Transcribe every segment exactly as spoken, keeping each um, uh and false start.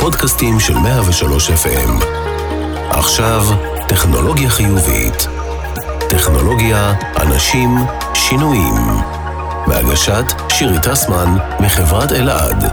הפודקאסטים של מאה ושלוש אף אם. עכשיו, טכנולוגיה חיובית. טכנולוגיה, אנשים, שינויים. בהגשת שירי טסמן מחברת אלעד.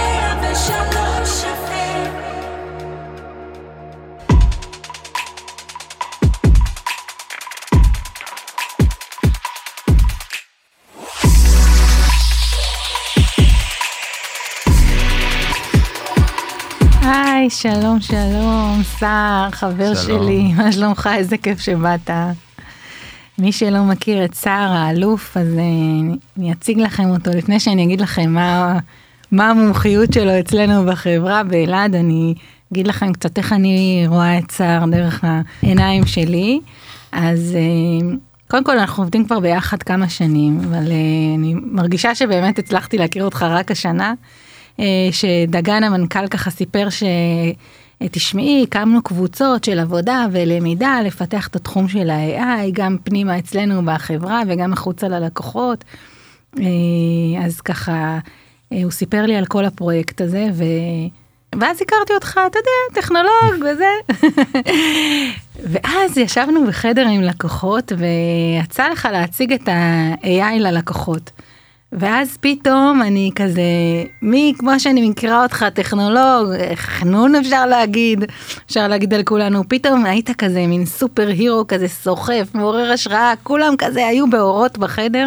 היי, שלום, שלום, סער, חבר שלום. שלי, מה שלומך, איזה כיף שבאת. מי שלא מכיר את סער האלוף, אז אני אציג לכם אותו, לפני שאני אגיד לכם מה, מה המומחיות שלו אצלנו בחברה באלעד, אני אגיד לכם קצת איך אני רואה את סער דרך העיניים שלי. אז קודם כל אנחנו עובדים כבר ביחד כמה שנים, אבל אני מרגישה שבאמת הצלחתי להכיר אותך רק השנה, שדגן המנכ"ל ככה סיפר שתשמעי, הקמנו קבוצות של עבודה ולמידה, לפתח את התחום של ה-איי איי, גם פנימה אצלנו בחברה וגם מחוצה ללקוחות. אז ככה, הוא סיפר לי על כל הפרויקט הזה, ו... ואז הכרתי אותך, אתה יודע, טכנולוג וזה. ואז ישבנו בחדר עם לקוחות, ויצא לך להציג את ה-איי איי ללקוחות. ואז פתאום אני כזה, מי כמו שאני מכירה אותך, טכנולוג, חנון אפשר להגיד, אפשר להגיד על כולנו, פתאום היית כזה מין סופר הירו כזה סוחף, מעורר השראה, כולם כזה היו באורות בחדר,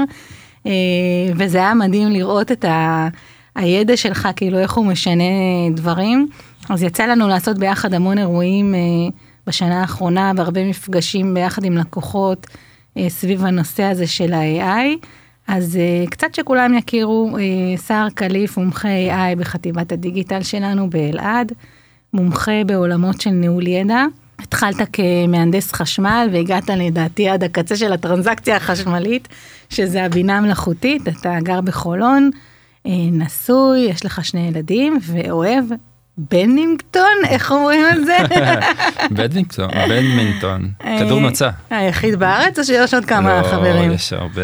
וזה היה מדהים לראות את ה, הידע שלך, כאילו איך הוא משנה דברים. אז יצא לנו לעשות ביחד המון אירועים בשנה האחרונה, והרבה מפגשים ביחד עם לקוחות, סביב הנושא הזה של ה-איי איי, אז uh, קצת שכולם יכירו, uh, סער קליף, מומחה איי איי בחטיבת הדיגיטל שלנו באלעד, מומחה בעולמות של ניהול ידע. התחלת כמהנדס חשמל והגעת לדעתי עד הקצה של הטרנזקציה החשמלית, שזה הבינה המלאכותית, אתה גר בחולון, uh, נשוי, יש לך שני ילדים ואוהב בנינגטון, איך אומרים על זה? בנינגטון, בנינגטון, כדור נוצה. היחיד בארץ או שיש עוד כמה חברים? לא, יש הרבה.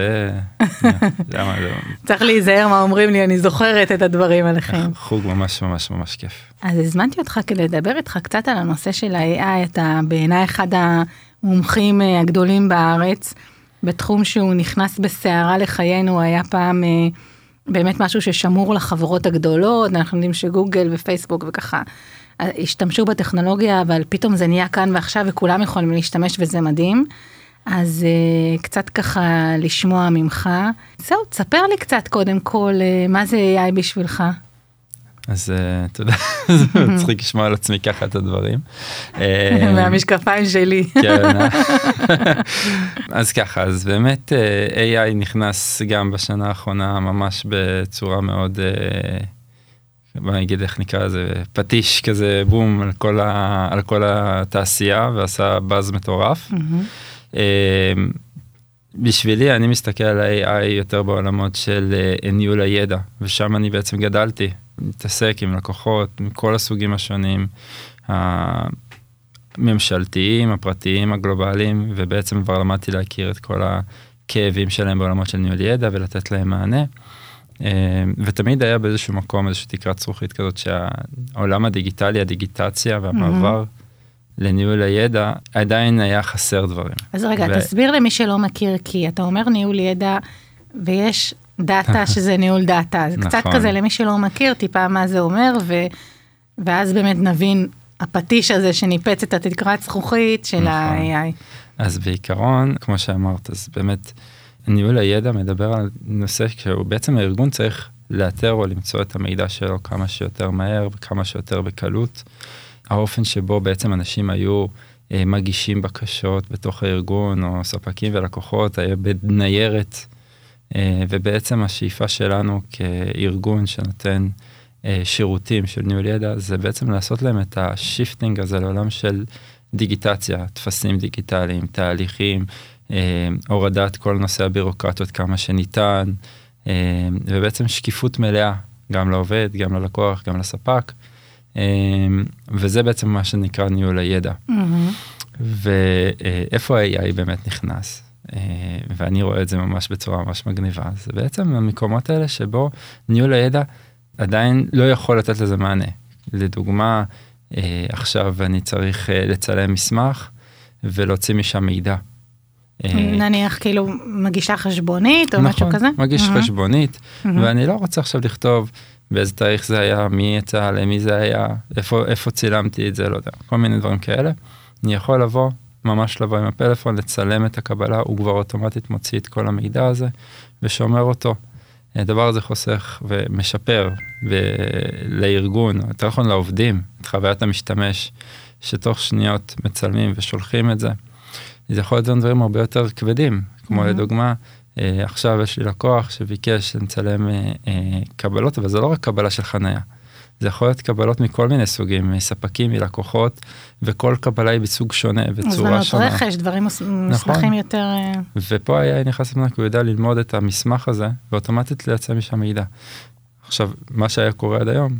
צריך להיזהר מה אומרים לי, אני זוכרת את הדברים עליכם. חוג ממש ממש ממש כיף. אז הזמנתי אותך כדי לדבר איתך קצת על הנושא של ה-איי איי, אתה בעיניי אחד המומחים הגדולים בארץ, בתחום שהוא נכנס בסערה לחיינו, היה פעם באמת משהו ששמור לחברות הגדולות, אנחנו יודעים שגוגל ופייסבוק וככה השתמשו בטכנולוגיה, אבל פתאום זה נהיה כאן ועכשיו וכולם יכולים להשתמש וזה מדהים. אז uh, קצת ככה לשמוע ממך. זהו, תספר לי קצת קודם כל, uh, מה זה איי איי בשבילך? אז uh, תודה, זה מצחיק לשמוע על עצמי ככה את הדברים. מהמשקפיים שלי. כן. אז ככה, אז באמת איי איי נכנס גם בשנה האחרונה ממש בצורה מאוד, בוא נגיד איך נקרא לזה, פטיש כזה בום על כל, ה, על כל התעשייה ועשה באז מטורף. בשבילי אני מסתכל על ה-איי איי יותר בעולמות של ניהול הידע, ושם אני בעצם גדלתי, מתעסק עם לקוחות מכל הסוגים השונים, הממשלתיים, הפרטיים, הגלובליים, ובעצם כבר למדתי להכיר את כל הכאבים שלהם בעולמות של ניהול ידע ולתת להם מענה. ותמיד היה באיזשהו מקום, איזושהי תקרת זכוכית כזאת, שהעולם הדיגיטלי, הדיגיטציה והמעבר לניהול הידע, עדיין היה חסר דברים. אז רגע, ו... תסביר למי שלא מכיר, כי אתה אומר ניהול ידע, ויש דאטה שזה ניהול דאטה. זה קצת כזה למי שלא מכיר, טיפה מה זה אומר, ו... ואז באמת נבין הפטיש הזה שניפץ את התקרת זכוכית של ה-איי איי. אז בעיקרון, כמו שאמרת, אז באמת, ניהול הידע מדבר על נושא שהוא בעצם הארגון צריך לאתר או למצוא את המידע שלו כמה שיותר מהר וכמה שיותר בקלות. האופן שבו בעצם אנשים היו אה, מגישים בקשות בתוך הארגון או ספקים ולקוחות היה בניירת, אה, ובעצם השאיפה שלנו כארגון שנותן אה, שירותים של ניהול ידע, זה בעצם לעשות להם את השיפטינג הזה לעולם של דיגיטציה, תפסים דיגיטליים, תהליכים, אה, הורדת כל נושא הבירוקרטיות כמה שניתן, אה, ובעצם שקיפות מלאה, גם לעובד, גם ללקוח, גם לספק, וזה בעצם מה שנקרא ניהול הידע. ואיפה ה-איי איי באמת נכנס? ואני רואה את זה ממש בצורה ממש מגניבה. זה בעצם המקומות האלה שבו ניהול הידע עדיין לא יכול לתת לזה מענה. לדוגמה, עכשיו אני צריך לצלם מסמך ולהוציא משם מידע. נניח כאילו מגישה חשבונית או משהו כזה? נכון, מגיש חשבונית, ואני לא רוצה עכשיו לכתוב באיזה תאריך זה היה, מי יצא, למי זה היה, איפה צילמתי את זה, לא יודע, כל מיני דברים כאלה. אני יכול לבוא, ממש לבוא עם הפלאפון, לצלם את הקבלה, הוא כבר אוטומטית מוציא את כל המידע הזה, ושומר אותו. הדבר הזה חוסך ומשפר לארגון, יותר נכון לעובדים, את חוויית המשתמש, שתוך שניות מצלמים ושולחים את זה. זה יכול להיות דברים הרבה יותר כבדים, כמו לדוגמה, עכשיו יש לי לקוח שביקש לצלם קבלות, אבל זה לא רק קבלה של חנייה. זה יכול להיות קבלות מכל מיני סוגים, מספקים, מלקוחות, וכל קבלה היא בסוג שונה, בצורה שונה. הזמנות רכש, דברים מסמכים יותר... ופה היה נכנס לבנק, הוא יודע ללמוד את המסמך הזה, ואוטומטית לייצא משם מידע. עכשיו, מה שהיה קורה עד היום,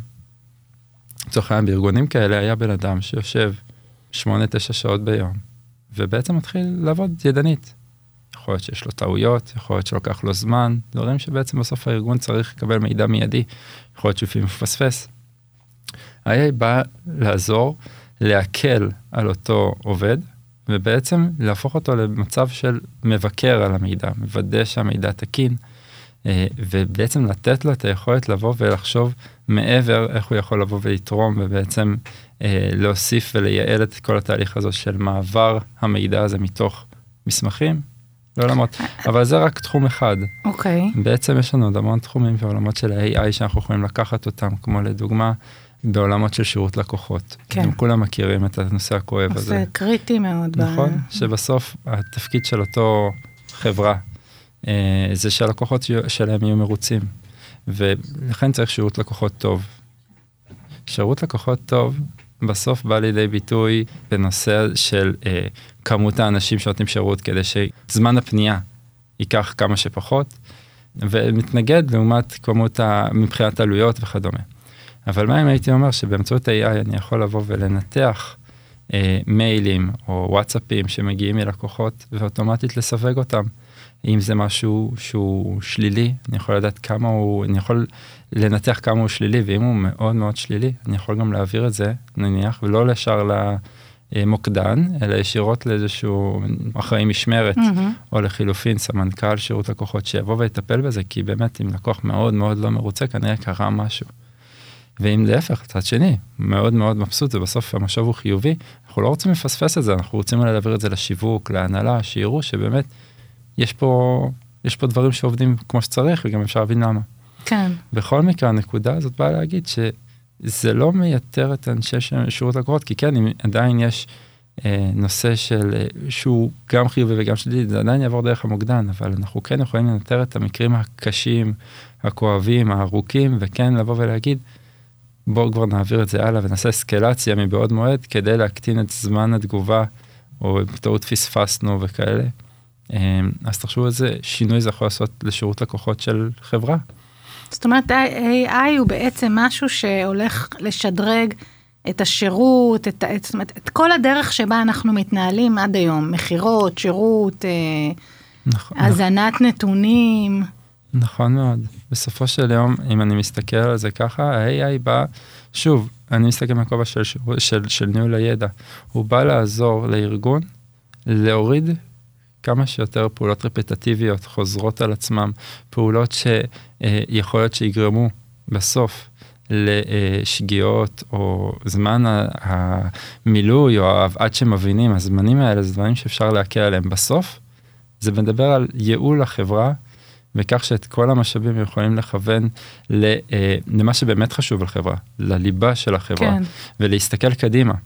לצורך העניין בארגונים כאלה, היה בן אדם שיושב שמונה, תשע שעות ביום, ובעצם מתחיל לעבוד ידנית. יכול להיות שיש לו טעויות, יכול להיות שלוקח לו זמן, דברים שבעצם בסוף הארגון צריך לקבל מידע מיידי, יכול להיות שהוא מפספס. ה-איי איי בא לעזור, להקל על אותו עובד, ובעצם להפוך אותו למצב של מבקר על המידע, מוודא שהמידע תקין, ובעצם לתת לו את היכולת לבוא ולחשוב מעבר איך הוא יכול לבוא ולתרום, ובעצם להוסיף ולייעל את כל התהליך הזה של מעבר המידע הזה מתוך מסמכים, לעולמות, אבל זה רק תחום אחד. אוקיי. בעצם יש לנו עוד המון תחומים בעולמות של ה-איי איי שאנחנו יכולים לקחת אותם, כמו לדוגמה, בעולמות של שירות לקוחות. כן. הם כולם מכירים את הנושא הכואב הזה. זה קריטי מאוד. נכון, שבסוף התפקיד של אותו חברה, זה שהלקוחות שלהם יהיו מרוצים, ולכן צריך שירות לקוחות טוב. שירות לקוחות טוב, בסוף בא לידי ביטוי בנושא של אה, כמות האנשים שנותנים שירות, כדי שזמן הפנייה ייקח כמה שפחות, ומתנגד לעומת כמות מבחינת עלויות וכדומה. אבל מה אם הייתי אומר שבאמצעות ה-איי איי אני יכול לבוא ולנתח אה, מיילים או וואטסאפים שמגיעים מלקוחות, ואוטומטית לסווג אותם. אם זה משהו שהוא שלילי, אני יכול לדעת כמה הוא, אני יכול לנתח כמה הוא שלילי, ואם הוא מאוד מאוד שלילי, אני יכול גם להעביר את זה, נניח, ולא לשאר למוקדן, אלא ישירות לאיזשהו אחראי משמרת, mm-hmm. או לחילופין, סמנכ"ל שירות לקוחות, שיבוא ויטפל בזה, כי באמת, אם לקוח מאוד מאוד לא מרוצה, כנראה קרה משהו. ואם להפך, צד שני, מאוד מאוד מבסוט, ובסוף המשוב הוא חיובי, אנחנו לא רוצים לפספס את זה, אנחנו רוצים להעביר את זה לשיווק, להנהלה, שיראו שבאמת יש פה, יש פה דברים שעובדים כמו שצריך, וגם אפשר להבין למה. כן. בכל מקרה, הנקודה הזאת באה להגיד שזה לא מייתר את אנשי שירות לקוחות, כי כן, אם עדיין יש אה, נושא של, אה, שהוא גם חיובי וגם שלילי, זה עדיין יעבור דרך המוקדן, אבל אנחנו כן יכולים לנטר את המקרים הקשים, הכואבים, הארוכים, וכן לבוא ולהגיד, בואו כבר נעביר את זה הלאה, ונעשה אסקלציה מבעוד מועד, כדי להקטין את זמן התגובה, או בטעות פספסנו וכאלה. אז תחשבו איזה שינוי זה יכול לעשות לשירות לקוחות של חברה. זאת אומרת, ה-איי איי הוא בעצם משהו שהולך לשדרג את השירות, את, את, זאת אומרת, את כל הדרך שבה אנחנו מתנהלים עד היום, מחירות, שירות, נכון, הזנת נכון. נתונים. נכון מאוד. בסופו של יום, אם אני מסתכל על זה ככה, ה-איי איי בא, שוב, אני מסתכל מהכובע של, של, של ניהול הידע, הוא בא לעזור לארגון, להוריד כמה שיותר פעולות רפטטיביות, חוזרות על עצמם, פעולות שיכול להיות שיגרמו בסוף לשגיאות, או זמן המילוי, או עד שמבינים, הזמנים האלה, זה דברים שאפשר להקל עליהם. בסוף, זה מדבר על ייעול החברה, וכך שאת כל המשאבים יכולים לכוון למה שבאמת חשוב לחברה, לליבה של החברה, כן. ולהסתכל קדימה.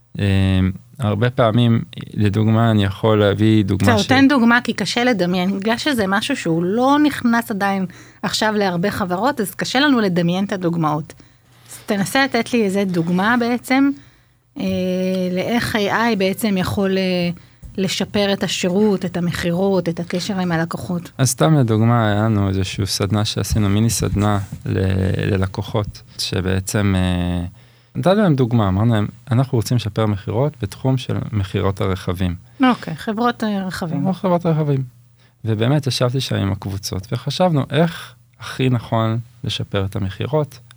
הרבה פעמים, לדוגמה, אני יכול להביא דוגמה ש... תן דוגמה, כי קשה לדמיין, בגלל שזה משהו שהוא לא נכנס עדיין עכשיו להרבה חברות, אז קשה לנו לדמיין את הדוגמאות. אז תנסה לתת לי איזה דוגמה בעצם, אה, לאיך איי איי בעצם יכול אה, לשפר את השירות, את המחירות, את הקשר עם הלקוחות. אז סתם לדוגמה, היה לנו איזשהו סדנה שעשינו, מיני סדנה ל- ללקוחות, שבעצם... אה, נתנו להם דוגמה, אמרנו להם, אנחנו רוצים לשפר מחירות בתחום של מחירות הרכבים. אוקיי, חברות רכבים. חברות הרכבים. ובאמת ישבתי שם עם הקבוצות, וחשבנו איך הכי נכון לשפר את המחירות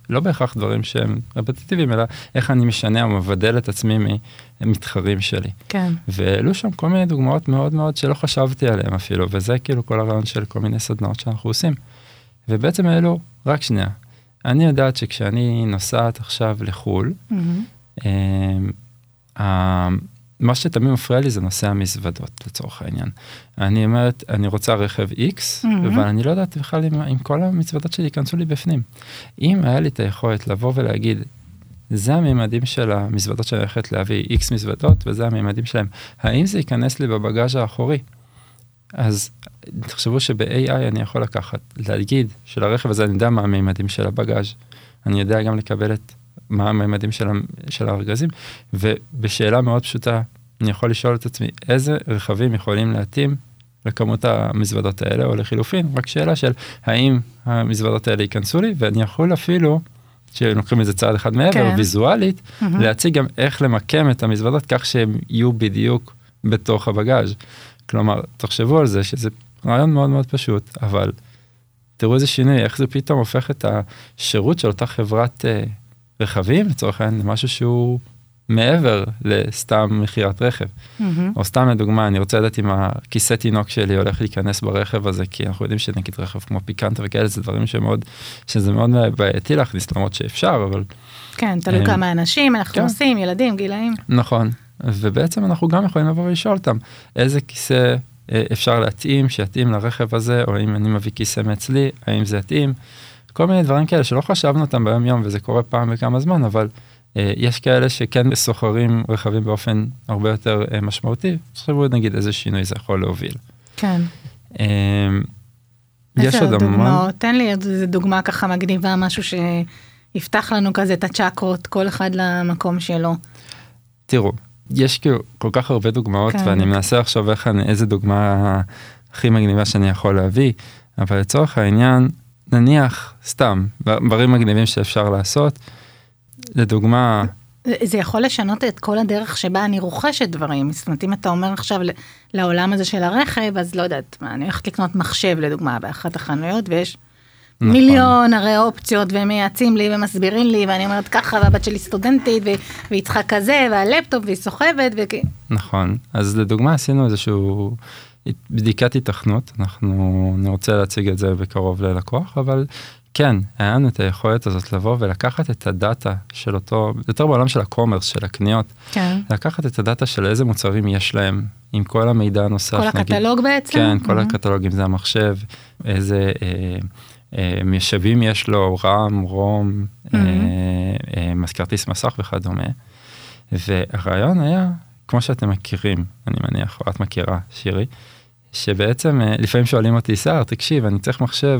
לא בהכרח דברים שהם רפטיטיביים, אלא איך אני משנה או מבדל את עצמי ממתחרים שלי. כן. ואלו שם כל מיני דוגמאות מאוד מאוד שלא חשבתי עליהם אפילו, וזה כאילו כל הרעיון של כל מיני סדנאות שאנחנו עושים. ובעצם אלו, רק שנייה, אני יודעת שכשאני נוסעת עכשיו לחול, mm-hmm. אה, מה שתמיד מפריע לי זה נושא המזוודות, לצורך העניין. אני אומרת, אני רוצה רכב X, mm-hmm. אבל אני לא יודעת בכלל אם, אם כל המזוודות שלי ייכנסו לי בפנים. אם היה לי את היכולת לבוא ולהגיד, זה הממדים של המזוודות שאני הולכת להביא X מזוודות, וזה הממדים שלהם. האם זה ייכנס לי בבגז' האחורי? אז תחשבו שב-איי איי אני יכול לקחת, להגיד של הרכב הזה, אני יודע מה הממדים של הבגז', אני יודע גם לקבל את מה הממדים של, של הארגזים, ובשאלה מאוד פשוטה, אני יכול לשאול את עצמי, איזה רכבים יכולים להתאים לכמות המזוודות האלה, או לחילופין, רק שאלה של, האם המזוודות האלה ייכנסו לי, ואני יכול אפילו, שלוקחים איזה צעד אחד מעבר, כן. ויזואלית, mm-hmm. להציג גם איך למקם את המזוודות, כך שהם יהיו בדיוק בתוך הבגז'. כלומר, תחשבו על זה, שזה רעיון מאוד מאוד פשוט, אבל תראו איזה שינוי, איך זה פתאום הופך את השירות של אותה חברת אה, רכבים, לצורך העניין, משהו שהוא מעבר לסתם מכירת רכב. Mm-hmm. או סתם לדוגמה, אני רוצה לדעת אם הכיסא תינוק שלי הולך להיכנס ברכב הזה, כי אנחנו יודעים שנגיד רכב כמו פיקנטה וכאלה, זה דברים שמאוד, שזה מאוד בעייתי להכניס, למרות שאפשר, אבל... כן, תלוי כמה אנשים, אנחנו עושים, ילדים, גילאים. נכון, ובעצם אנחנו גם יכולים לבוא ולשאול אותם, איזה כיסא אפשר להתאים, שיתאים לרכב הזה, או אם אני מביא כיסא מאצלי, האם זה יתאים, כל מיני דברים כאלה שלא חשבנו אותם ביום יום, וזה קורה פעם בכמה זמן, אבל יש כאלה שכן סוחרים רכבים באופן הרבה יותר משמעותי, תחשבו נגיד איזה שינוי זה יכול להוביל. כן. יש עוד המון. תן לי איזה דוגמה ככה מגניבה, משהו שיפתח לנו כזה את הצ'קרות, כל אחד למקום שלו. תראו, יש כאילו כל כך הרבה דוגמאות, כן. ואני מנסה לחשוב איך אני, איזה דוגמה הכי מגניבה שאני יכול להביא, אבל לצורך העניין, נניח סתם, דברים מגניבים שאפשר לעשות, לדוגמה... זה יכול לשנות את כל הדרך שבה אני רוכשת דברים. זאת אומרת, אם אתה אומר עכשיו לעולם הזה של הרכב, אז לא יודעת, אני הולכת לקנות מחשב לדוגמה באחת החנויות, ויש נכון. מיליון הרי אופציות, והם מייעצים לי ומסבירים לי, ואני אומרת ככה, והבת שלי סטודנטית, והיא צריכה כזה, והלפטופ, והיא סוחבת. ו... נכון. אז לדוגמה עשינו איזשהו בדיקת התכנות, אנחנו נרצה להציג את זה בקרוב ללקוח, אבל... כן, היה לנו את היכולת הזאת לבוא ולקחת את הדאטה של אותו, יותר בעולם של הקומרס, של הקניות, כן. לקחת את הדאטה של איזה מוצרים יש להם, עם כל המידע הנוסף. כל הקטלוג נגיד, בעצם? כן, כל mm-hmm. הקטלוג, אם זה המחשב, איזה אה, אה, משאבים יש לו, רם, רום, mm-hmm. אה, אה, כרטיס מסך וכדומה. והרעיון היה, כמו שאתם מכירים, אני מניח, או את מכירה, שירי, שבעצם אה, לפעמים שואלים אותי, שר, תקשיב, אני צריך מחשב,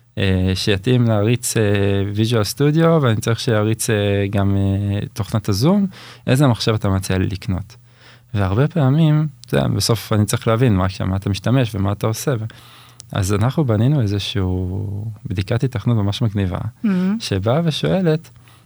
שיתאים להריץ ויז'ואל סטודיו, ואני צריך שיריץ גם תוכנת הזום, איזה מחשב אתה מציע לי לקנות. והרבה פעמים, זה, בסוף אני צריך להבין מה, מה אתה משתמש ומה אתה עושה. אז אנחנו בנינו איזשהו בדיקת התכנות ממש מגניבה, mm-hmm. שבאה ושואלת,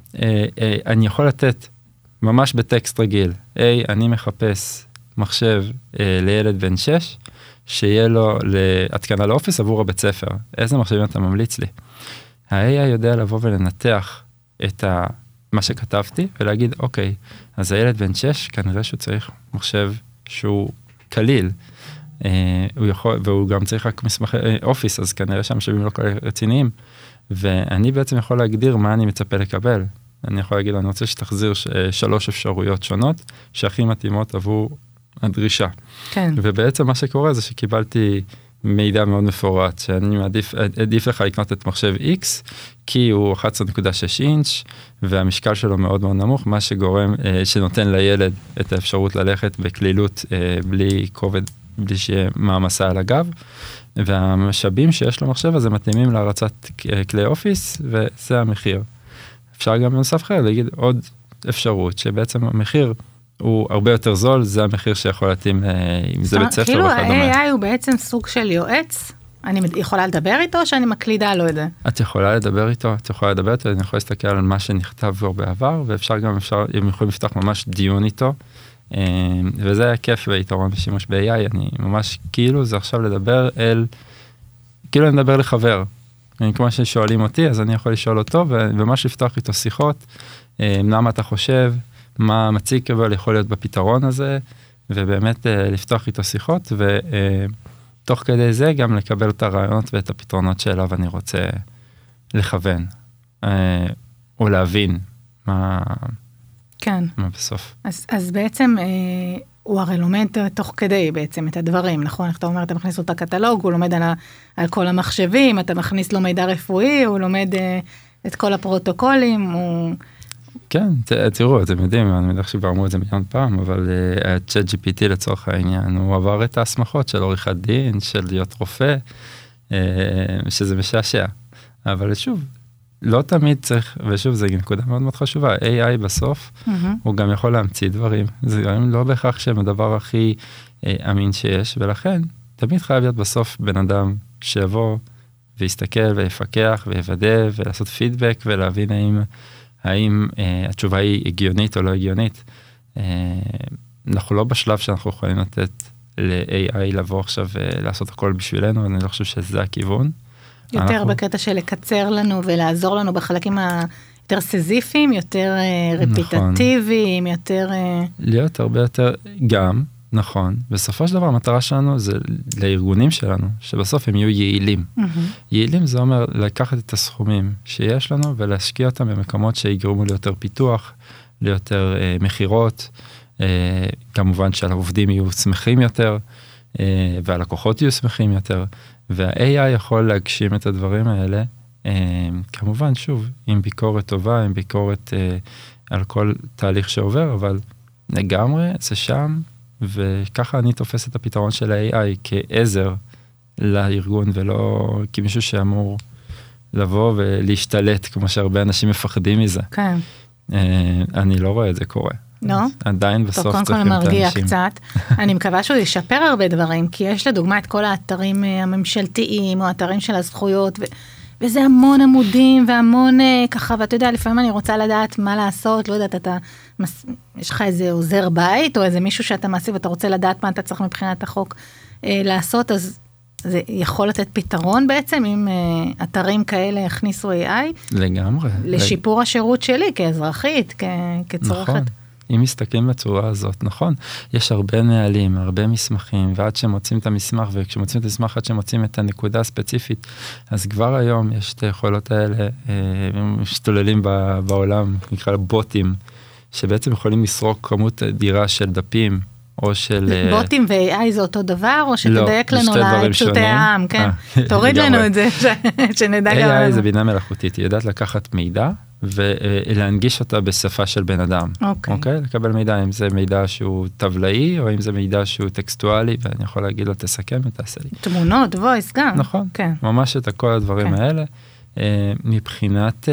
אני יכול לתת ממש בטקסט רגיל, היי, אני מחפש מחשב לילד בן שש, שיהיה לו להתקנה לאופיס עבור הבית ספר. איזה מחשבים אתה ממליץ לי? ה-איי איי יודע לבוא ולנתח את ה, מה שכתבתי, ולהגיד, אוקיי, אז הילד בן שש, כנראה שהוא צריך מחשב שהוא קליל, אה, הוא יכול, והוא גם צריך רק מסמכי אופיס, אז כנראה שהמשאבים לא כל רציניים, ואני בעצם יכול להגדיר מה אני מצפה לקבל. אני יכול להגיד, אני רוצה שתחזיר ש, שלוש אפשרויות שונות, שהכי מתאימות עבור הדרישה. כן. ובעצם מה שקורה זה שקיבלתי מידע מאוד מפורט, שאני מעדיף, עדיף לך לקנות את מחשב X, כי הוא אחת עשרה נקודה שש אינץ', והמשקל שלו מאוד מאוד נמוך, מה שגורם, שנותן לילד את האפשרות ללכת בקלילות, בלי כובד, בלי שיהיה מעמסה על הגב, והמשאבים שיש למחשב הזה מתאימים להרצת כלי אופיס, וזה המחיר. אפשר גם בנוסף אחר להגיד עוד אפשרות, שבעצם המחיר הוא הרבה יותר זול, זה המחיר שיכול להתאים, אם זה בית ספר וכדומה. כאילו ה-איי איי הוא בעצם סוג של יועץ, אני יכולה לדבר איתו, או שאני מקלידה לו את זה? את יכולה לדבר איתו, את יכולה לדבר איתו, אני יכולה להסתכל על מה שנכתב כבר בעבר, ואפשר גם, אפשר, הם יכולים לפתוח ממש דיון איתו, וזה היה כיף ויתרון בשימוש ב-איי איי, אני ממש, כאילו זה עכשיו לדבר אל, כאילו אני מדבר לחבר, אני, כמו ששואלים אותי, אז אני יכול לשאול אותו, וממש לפתוח איתו שיחות, למה אתה חושב, מה מציק אבל יכול להיות בפתרון הזה, ובאמת לפתוח איתו שיחות, ותוך כדי זה גם לקבל את הרעיונות ואת הפתרונות שאליו אני רוצה לכוון, או להבין מה, כן. מה בסוף. אז, אז בעצם הוא הרי לומד תוך כדי בעצם את הדברים, נכון? אתה אומר, אתה מכניס לו את הקטלוג, הוא לומד על, ה, על כל המחשבים, אתה מכניס לו מידע רפואי, הוא לומד את כל הפרוטוקולים, הוא... כן, ת, תראו, אתם יודעים, אני יודע שכבר אמרו את זה מיליון פעם, אבל ה-צ'אט ג'י פי טי לצורך העניין, הוא עבר את ההסמכות של עורכת דין, של להיות רופא, שזה משעשע. אבל שוב, לא תמיד צריך, ושוב, זו נקודה מאוד מאוד חשובה, איי איי בסוף, mm-hmm. הוא גם יכול להמציא דברים, זה גם לא בהכרח שהם הדבר הכי אה, אמין שיש, ולכן תמיד חייב להיות בסוף בן אדם שיבוא ויסתכל ויפקח ויוודא ולעשות פידבק ולהבין האם, האם אה, התשובה היא הגיונית או לא הגיונית. אה, אנחנו לא בשלב שאנחנו יכולים לתת ל-איי איי לבוא עכשיו ולעשות הכל בשבילנו, אני לא חושב שזה הכיוון. יותר אנחנו... בקטע של לקצר לנו ולעזור לנו בחלקים היותר סזיפיים, יותר רפיטטיביים, נכון. יותר... להיות הרבה יותר גם, נכון. בסופו של דבר המטרה שלנו זה לארגונים שלנו, שבסוף הם יהיו יעילים. Mm-hmm. יעילים זה אומר לקחת את הסכומים שיש לנו ולהשקיע אותם במקומות שיגרמו ליותר פיתוח, ליותר אה, מחירות, אה, כמובן שהעובדים יהיו שמחים יותר, אה, והלקוחות יהיו שמחים יותר, וה-איי איי יכול להגשים את הדברים האלה, אה, כמובן, שוב, עם ביקורת טובה, עם ביקורת אה, על כל תהליך שעובר, אבל לגמרי זה שם, וככה אני תופס את הפתרון של ה-איי איי כעזר לארגון, ולא כמישהו שאמור לבוא ולהשתלט, כמו שהרבה אנשים מפחדים מזה. כן. אה, אני לא רואה את זה קורה. לא? עדיין בסוף צריכים את האנשים. קודם כל מרגיע קצת. אני מקווה שהוא ישפר הרבה דברים, כי יש לדוגמה את כל האתרים הממשלתיים, או האתרים של הזכויות, ו- וזה המון עמודים, והמון ככה, ואתה יודע, לפעמים אני רוצה לדעת מה לעשות, לא יודעת, אתה, יש לך איזה עוזר בית, או איזה מישהו שאתה מעשי, ואתה רוצה לדעת מה אתה צריך מבחינת החוק אה, לעשות, אז זה יכול לתת פתרון בעצם, אם אה, אתרים כאלה הכניסו איי איי. לגמרי. לשיפור השירות שלי, כאזרחית, כ- כצורכת. נכון. אם מסתכלים בצורה הזאת, נכון, יש הרבה נהלים, הרבה מסמכים, ועד שמוצאים את המסמך, וכשמוצאים את המסמך, עד שמוצאים את הנקודה הספציפית, אז כבר היום יש את היכולות האלה, משתוללים בעולם, נקרא בוטים, שבעצם יכולים לסרוק כמות דירה של דפים, או של... בוטים ו-איי איי זה אותו דבר, או שתדייק לנו לפשוטי העם, כן? תוריד לנו את זה, שנדע גם... איי איי זה בינה מלאכותית, היא יודעת לקחת מידע, ולהנגיש אותה בשפה של בן אדם. אוקיי. אוקיי? לקבל מידע, אם זה מידע שהוא טבלאי, או אם זה מידע שהוא טקסטואלי, ואני יכול להגיד לו, תסכם ותעשה לי. תמונות, וויס גם. נכון. כן. ממש את כל הדברים האלה. מבחינת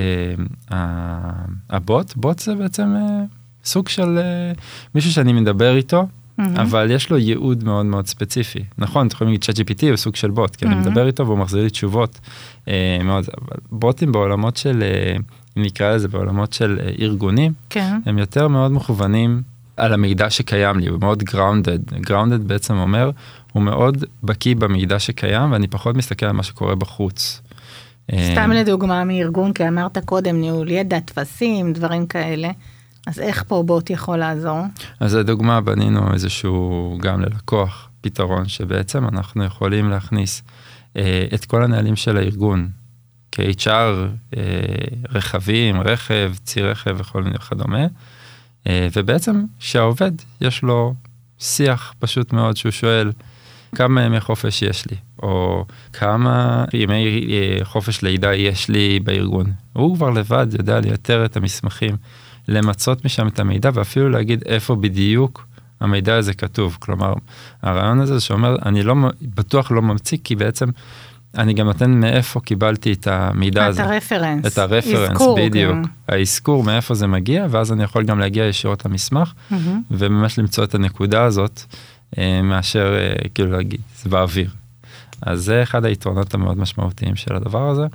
הבוט, בוט זה בעצם סוג של מישהו שאני מדבר איתו, אבל יש לו ייעוד מאוד מאוד ספציפי. נכון, אתם יכולים להגיד צ'אט ג'י פי טי הוא סוג של בוט, כי אני מדבר איתו והוא מחזיר לי תשובות מאוד, אבל בוטים בעולמות של, נקרא לזה, בעולמות של ארגונים, הם יותר מאוד מכוונים על המידע שקיים לי, הוא מאוד grounded. grounded בעצם אומר, הוא מאוד בקיא במידע שקיים, ואני פחות מסתכל על מה שקורה בחוץ. סתם לדוגמה מארגון, כי אמרת קודם, ניהול ידע, תפסים, דברים כאלה. אז איך פה בוט יכול לעזור? אז לדוגמה, בנינו איזשהו גם ללקוח פתרון, שבעצם אנחנו יכולים להכניס אה, את כל הנהלים של הארגון, כ-אייץ' אר, אה, רכבים, רכב, צי רכב וכל מיני כדומה, אה, ובעצם שהעובד יש לו שיח פשוט מאוד, שהוא שואל כמה ימי חופש יש לי, או כמה ימי אה, חופש לידה יש לי בארגון. הוא כבר לבד יודע לייתר את המסמכים, למצות משם את המידע, ואפילו להגיד איפה בדיוק המידע הזה כתוב. כלומר, הרעיון הזה שאומר, אני לא, בטוח לא ממציא, כי בעצם אני גם נותן מאיפה קיבלתי את המידע הזה. את הרפרנס. את הרפרנס, בדיוק. האזכור, מאיפה זה מגיע, ואז אני יכול גם להגיע ישירות למסמך, וממש למצוא את הנקודה הזאת, מאשר, כאילו להגיד, זה באוויר. אז זה אחד היתרונות המאוד משמעותיים של הדבר הזה,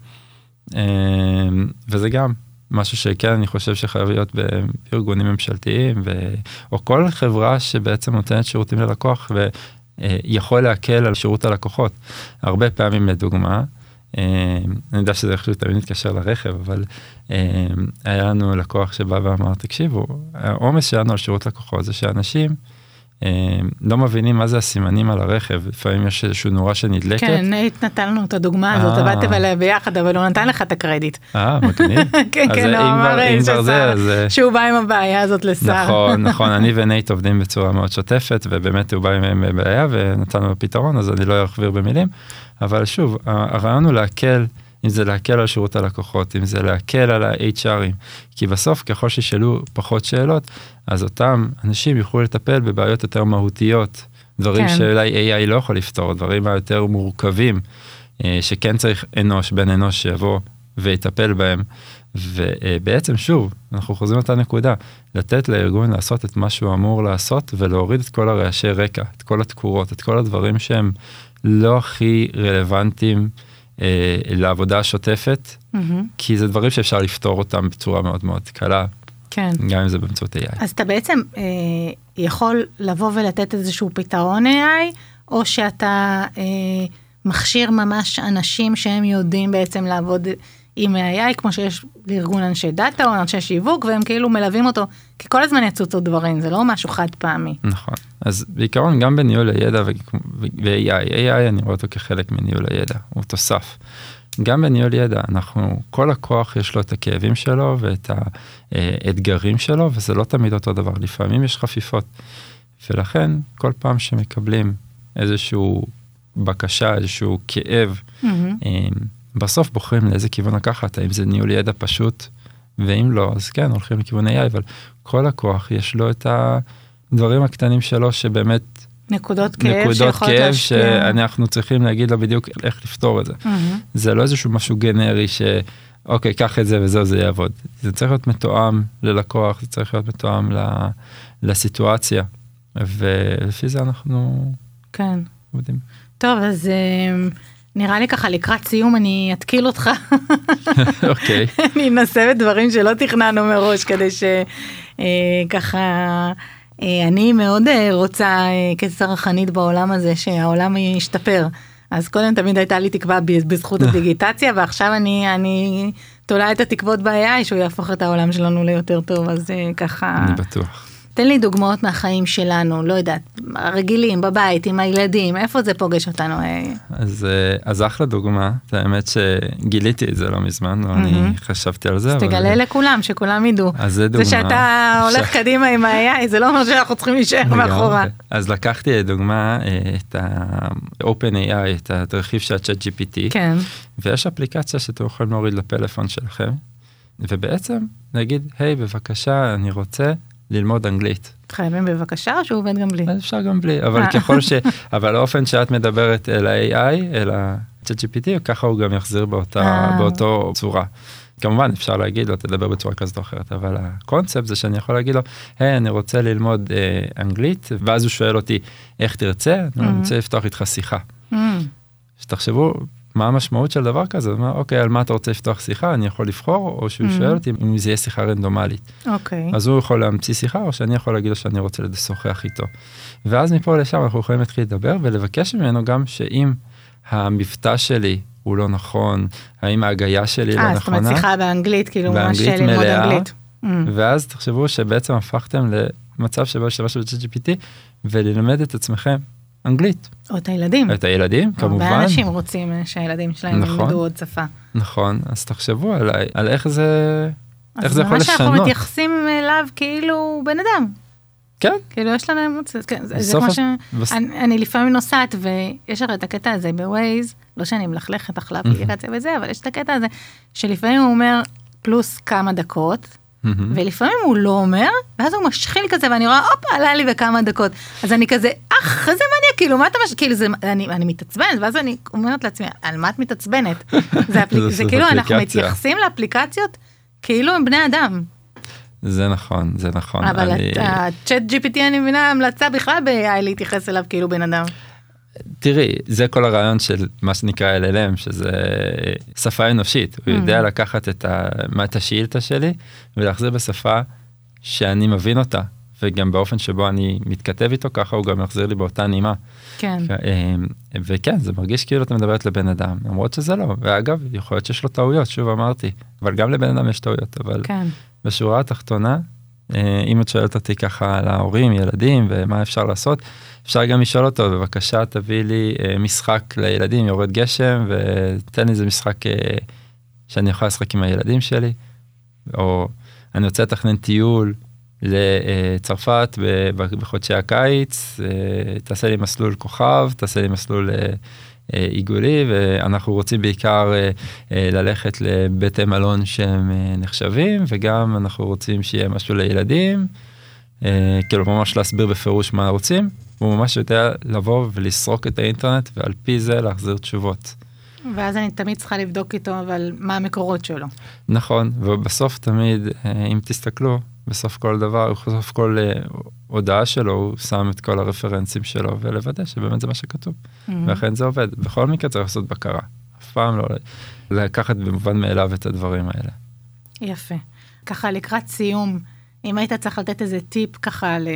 וזה גם משהו שכן אני חושב שחייב להיות בארגונים ממשלתיים, ו... או כל חברה שבעצם נותנת שירותים ללקוח, ויכול להקל על שירות הלקוחות. הרבה פעמים לדוגמה, אני יודע שזה איכשהו תמיד מתקשר לרכב, אבל היה לנו לקוח שבא ואמר, תקשיבו, העומס שלנו על שירות לקוחות זה שאנשים לא מבינים מה זה הסימנים על הרכב, לפעמים יש איזשהו נורה שנדלקת. כן, נייט נתן לנו את הדוגמה הזאת, עבדתם עליה ביחד, אבל הוא נתן לך את הקרדיט. אה, מגניב. כן, כן, הוא אמר שהוא בא עם הבעיה הזאת לשר. נכון, נכון, אני ונייט עובדים בצורה מאוד שוטפת, ובאמת הוא בא עם בעיה, ונתנו לו פתרון, אז אני לא אכביר במילים, אבל שוב, הרעיון הוא להקל, אם זה להקל על שירות הלקוחות, אם זה להקל על ה-אייץ' ארים, כי בסוף ככל שישאלו פחות שאלות, אז אותם אנשים יוכלו לטפל בבעיות יותר מהותיות, דברים כן. שאולי איי איי לא יכול לפתור, דברים היותר מורכבים, שכן צריך אנוש, בן אנוש שיבוא ויטפל בהם, ובעצם שוב, אנחנו חוזרים אותה נקודה, לתת לארגון לעשות את מה שהוא אמור לעשות, ולהוריד את כל הרעשי רקע, את כל התקורות, את כל הדברים שהם לא הכי רלוונטיים, לעבודה השוטפת, כי זה דברים שאפשר לפתור אותם בצורה מאוד מאוד קלה, גם אם זה באמצעות איי איי. אז אתה בעצם יכול לבוא ולתת איזשהו פתרון איי איי, או שאתה מכשיר ממש אנשים שהם יודעים בעצם לעבוד עם איי איי, כמו שיש לארגון אנשי דאטה או אנשי שיווק, והם כאילו מלווים אותו, כי כל הזמן יצאו דברים, זה לא משהו חד פעמי. נכון. אז בעיקרון גם בניהול הידע ו-איי איי, איי איי אני רואה אותו כחלק מניהול הידע, הוא תוסף. גם בניהול ידע, אנחנו, כל הכוח יש לו את הכאבים שלו ואת האתגרים שלו, וזה לא תמיד אותו דבר, לפעמים יש חפיפות. ולכן, כל פעם שמקבלים איזשהו בקשה, איזשהו כאב, mm-hmm. בסוף בוחרים לאיזה כיוון לקחת, האם זה ניהול ידע פשוט, ואם לא, אז כן, הולכים לכיוון איי איי, אבל כל הכוח יש לו את הדברים הקטנים שלו, שבאמת, נקודות כאב, נקודות כאב שאנחנו צריכים להגיד לו בדיוק איך לפתור את זה. Mm-hmm. זה לא איזשהו משהו גנרי ש, אוקיי, קח את זה וזהו, זה יעבוד. זה צריך להיות מתואם ללקוח, זה צריך להיות מתואם לסיטואציה, ולפי זה אנחנו כן. עובדים. טוב, אז נראה לי ככה, לקראת סיום אני אתקיל אותך. אוקיי. אני אנסה בדברים שלא תכננו מראש, כדי שככה, אני מאוד רוצה כצרכנית בעולם הזה, שהעולם ישתפר. אז קודם תמיד הייתה לי תקווה בזכות הדיגיטציה, ועכשיו אני, אני תולה את התקוות ב-איי איי, שהוא יהפוך את העולם שלנו ליותר טוב, אז ככה... אני בטוח. תן לי דוגמאות מהחיים שלנו, לא יודעת, רגילים, בבית, עם הילדים, איפה זה פוגש אותנו? אז, אז אחלה דוגמה, זה האמת שגיליתי את זה לא מזמן, לא אני חשבתי על זה. אז תגלה לכולם, שכולם ידעו. אז זה דוגמה. זה שאתה הולך קדימה עם ה-איי איי, זה לא אומר שאנחנו צריכים להישאר מאחורה. אז לקחתי דוגמה, את ה-OpenAI, את הרכיב של ה-ChatGPT, כן. ויש אפליקציה שאתם יכולים להוריד לפלאפון שלכם, ובעצם נגיד, היי, בבקשה, אני רוצה ללמוד אנגלית. חייבים בבקשה או שהוא עובד גם בלי? אפשר גם בלי, אבל ככל ש... אבל האופן שאת מדברת אל ה-איי איי, אל ה-ChatGPT, ככה הוא גם יחזיר באותה, באותו צורה. כמובן, אפשר להגיד לו, תדבר בצורה כזאת או אחרת, אבל הקונספט זה שאני יכול להגיד לו, היי, אני רוצה ללמוד אה, אנגלית, ואז הוא שואל אותי, איך תרצה? אני רוצה לפתוח איתך שיחה. שתחשבו, מה המשמעות של דבר כזה? מה, אוקיי, על מה אתה רוצה לפתוח שיחה? אני יכול לבחור, או שהוא mm-hmm. שואל אותי אם זה יהיה שיחה רנדומלית. אוקיי. אז הוא יכול להמציא שיחה, או שאני יכול להגיד לו שאני רוצה לשוחח איתו. ואז מפה לשם אנחנו יכולים להתחיל לדבר, ולבקש ממנו גם שאם המבטא שלי הוא לא נכון, האם ההגייה שלי לא נכונה. אה, זאת אומרת שיחה באנגלית, כאילו מה של ללמוד אנגלית. ואז תחשבו שבעצם הפכתם למצב שבו השתמש ב-ג'י פי טי, וללמד את עצמכם אנגלית. או את הילדים. את הילדים, כמובן. הרבה אנשים רוצים שהילדים שלהם ילמדו עוד שפה. נכון, אז תחשבו עליי, על איך זה, איך זה יכול לשנות. אז ממש אנחנו מתייחסים אליו כאילו בן אדם. כן. כאילו יש לנו אמוציות, זה כמו שאני לפעמים נוסעת, ויש הרי את הקטע הזה בווייז, לא שאני מלכלכת אחלה אפליקציה וזה, אבל יש את הקטע הזה, שלפעמים הוא אומר פלוס כמה דקות, ולפעמים הוא לא אומר, ואז הוא משחיל כזה, ואני רואה, הופה, עלה לי בכמה דקות. אז אני כזה, אך, איזה מניאק, כאילו, מה אתה מש... כאילו, זה, אני, אני מתעצבנת, ואז אני אומרת לעצמי, על מה את מתעצבנת? זה, אפליק... זה כאילו, אנחנו מתייחסים לאפליקציות, כאילו הם בני אדם. זה נכון, זה נכון. אבל הצ'אט ג'י פי טי, אני מבינה, המלצה בכלל ב-איי איי להתייחס אליו כאילו בן אדם. תראי, זה כל הרעיון של מה שנקרא אל אל אם, שזה שפה אנושית. הוא יודע לקחת את השאילתה שלי, ולהחזיר בשפה שאני מבין אותה. וגם באופן שבו אני מתכתב איתו, ככה הוא גם יחזיר לי באותה נימה. כן. וכן, זה מרגיש כאילו אתה מדברת לבן אדם, למרות שזה לא. ואגב, יכול להיות שיש לו טעויות, שוב אמרתי, אבל גם לבן אדם יש טעויות, אבל כן. בשורה התחתונה, אם את שואלת אותי ככה על ההורים, ילדים, ומה אפשר לעשות, אפשר גם לשאול אותו, בבקשה תביא לי משחק לילדים, יורד גשם, ותן לי איזה משחק שאני יכול לשחק עם הילדים שלי, או אני רוצה לתכנן טיול לצרפת בחודשי הקיץ, תעשה לי מסלול כוכב, תעשה לי מסלול עיגולי, ואנחנו רוצים בעיקר ללכת לבתי מלון שהם נחשבים, וגם אנחנו רוצים שיהיה משהו לילדים, כאילו ממש להסביר בפירוש מה רוצים, הוא ממש יודע לבוא ולסרוק את האינטרנט, ועל פי זה להחזיר תשובות. ואז אני תמיד צריכה לבדוק איתו, אבל מה המקורות שלו. נכון, ובסוף תמיד, אם תסתכלו, בסוף כל דבר, בסוף כל הודעה שלו, הוא שם את כל הרפרנסים שלו, ולוודא שבאמת זה מה שכתוב. Mm-hmm. ואכן זה עובד. בכל מקרה צריך לעשות בקרה. אף פעם לא לקחת במובן מאליו את הדברים האלה. יפה. ככה לקראת סיום, אם היית צריך לתת איזה טיפ ככה ל...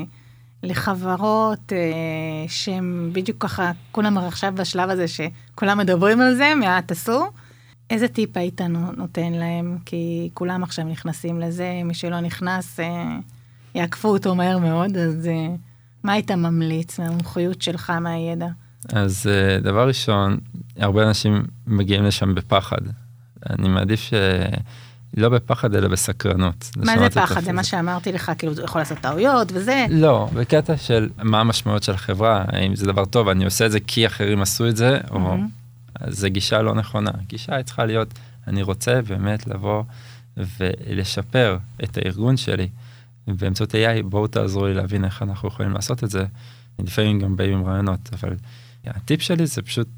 לחברות שהם בדיוק ככה, כולם עכשיו בשלב הזה שכולם מדברים על זה, מעט עשו, איזה טיפ היית נותן להם? כי כולם עכשיו נכנסים לזה, מי שלא נכנס, יעקפו אותו מהר מאוד, אז מה היית ממליץ מהמומחיות שלך, מהידע? אז דבר ראשון, הרבה אנשים מגיעים לשם בפחד. אני מעדיף ש... לא בפחד, אלא בסקרנות. מה זה פחד? זה מה שאמרתי לך, כאילו זה יכול לעשות טעויות וזה? לא, בקטע של מה המשמעות של החברה, האם זה דבר טוב, אני עושה את זה כי אחרים עשו את זה, או זה גישה לא נכונה. גישה צריכה להיות, אני רוצה באמת לבוא ולשפר את הארגון שלי, באמצעות איי איי, בואו תעזרו לי להבין איך אנחנו יכולים לעשות את זה. לפעמים גם באים עם רעיונות, אבל הטיפ שלי זה פשוט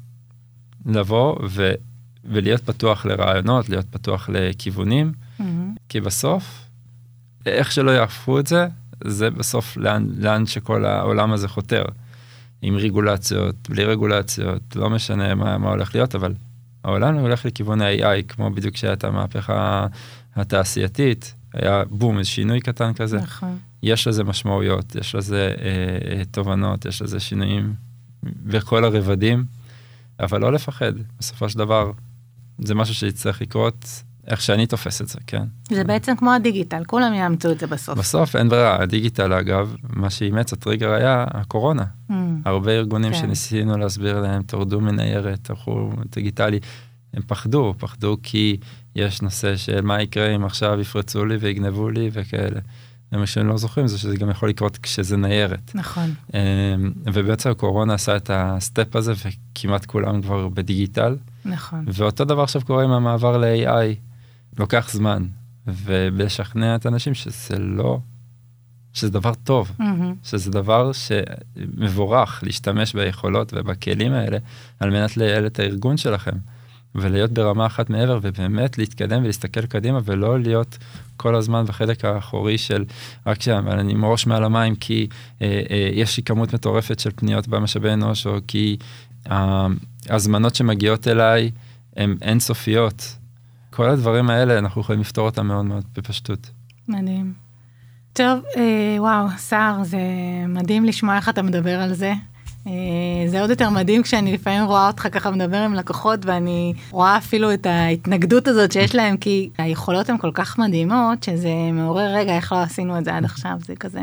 לבוא ו... ולהיות פתוח לרעיונות, להיות פתוח לכיוונים, mm-hmm. כי בסוף, איך שלא יעפו את זה, זה בסוף לאן, לאן שכל העולם הזה חותר. עם רגולציות, בלי רגולציות, לא משנה מה, מה הולך להיות, אבל העולם הולך לכיוון ה-איי איי, כמו בדיוק שהייתה המהפכה התעשייתית, היה בום, איזה שינוי קטן כזה. נכון. יש לזה משמעויות, יש לזה אה, אה, תובנות, יש לזה שינויים בכל הרבדים, אבל לא לפחד, בסופו של דבר, זה משהו שיצטרך לקרות, איך שאני תופס את זה, כן? זה בעצם כמו הדיגיטל, כולם יאמצו את זה בסוף. בסוף אין ברירה, הדיגיטל אגב, מה שאימץ הטריגר היה הקורונה. Mm, הרבה ארגונים כן. שניסינו להסביר להם, תורדו מניירת, תלכו דיגיטלי, הם פחדו, פחדו כי יש נושא של מה יקרה אם עכשיו יפרצו לי ויגנבו לי וכאלה. ומה שאני לא זוכרים זה שזה גם יכול לקרות כשזה ניירת. נכון. ובעצם הקורונה עשה את הסטפ הזה, וכמעט כולם כבר בדיגיטל. נכון. ואותו דבר עכשיו קורה עם המעבר ל-איי איי, לוקח זמן, ובשכנע את האנשים שזה לא, שזה דבר טוב, mm-hmm. שזה דבר שמבורך להשתמש ביכולות ובכלים האלה, על מנת לייעל את הארגון שלכם, ולהיות ברמה אחת מעבר, ובאמת להתקדם ולהסתכל קדימה, ולא להיות כל הזמן בחלק האחורי של, רק שם, אני מראש מעל המים, כי אה, אה, יש לי כמות מטורפת של פניות במשאבי אנוש, או כי אה, הזמנות שמגיעות אליי, הן אינסופיות. כל הדברים האלה, אנחנו יכולים לפתור אותם מאוד מאוד בפשטות. מדהים. טוב, אה, וואו, שר, זה מדהים לשמוע איך אתה מדבר על זה. זה עוד יותר מדהים כשאני לפעמים רואה אותך ככה מדבר עם לקוחות, ואני רואה אפילו את ההתנגדות הזאת שיש להם, כי היכולות הן כל כך מדהימות, שזה מעורר רגע, איך לא עשינו את זה עד עכשיו, זה כזה.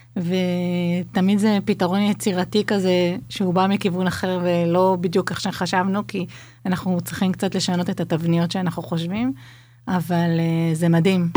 ותמיד זה פתרון יצירתי כזה, שהוא בא מכיוון אחר, ולא בדיוק איך שחשבנו, כי אנחנו צריכים קצת לשנות את התבניות שאנחנו חושבים, אבל זה מדהים.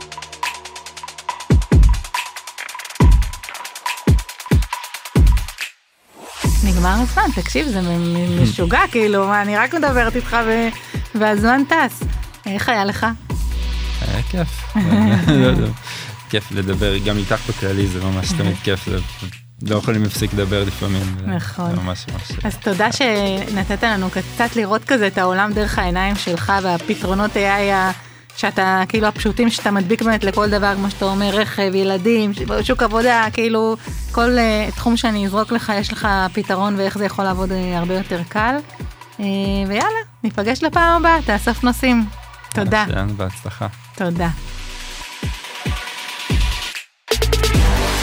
נגמר הזמן, תקשיב, זה משוגע, כאילו, אני רק מדברת איתך והזמן טס. איך היה לך? היה כיף. כיף לדבר, גם איתך בכללי, זה ממש תמיד כיף, לא יכולים להפסיק לדבר לפעמים. נכון. אז תודה שנתת לנו קצת לראות כזה את העולם דרך העיניים שלך, והפתרונות היה שאתה, כאילו, הפשוטים שאתה מדביק באמת לכל דבר, כמו שאתה אומר, רכב, ילדים, שוק עבודה, כאילו, כל uh, תחום שאני אזרוק לך, יש לך פתרון, ואיך זה יכול לעבוד uh, הרבה יותר קל. Uh, ויאללה, ניפגש לפעם הבאה, תאסוף נושאים. תודה. מצוין, בהצלחה. תודה.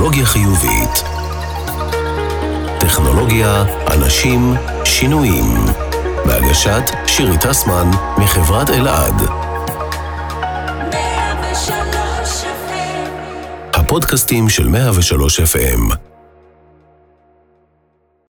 טכנולוגיה חיובית. טכנולוגיה, אנשים, שינויים. בהגשת שירי טסמן מחברת אלעד. הפודקאסטים של מאה ושלוש אף אם.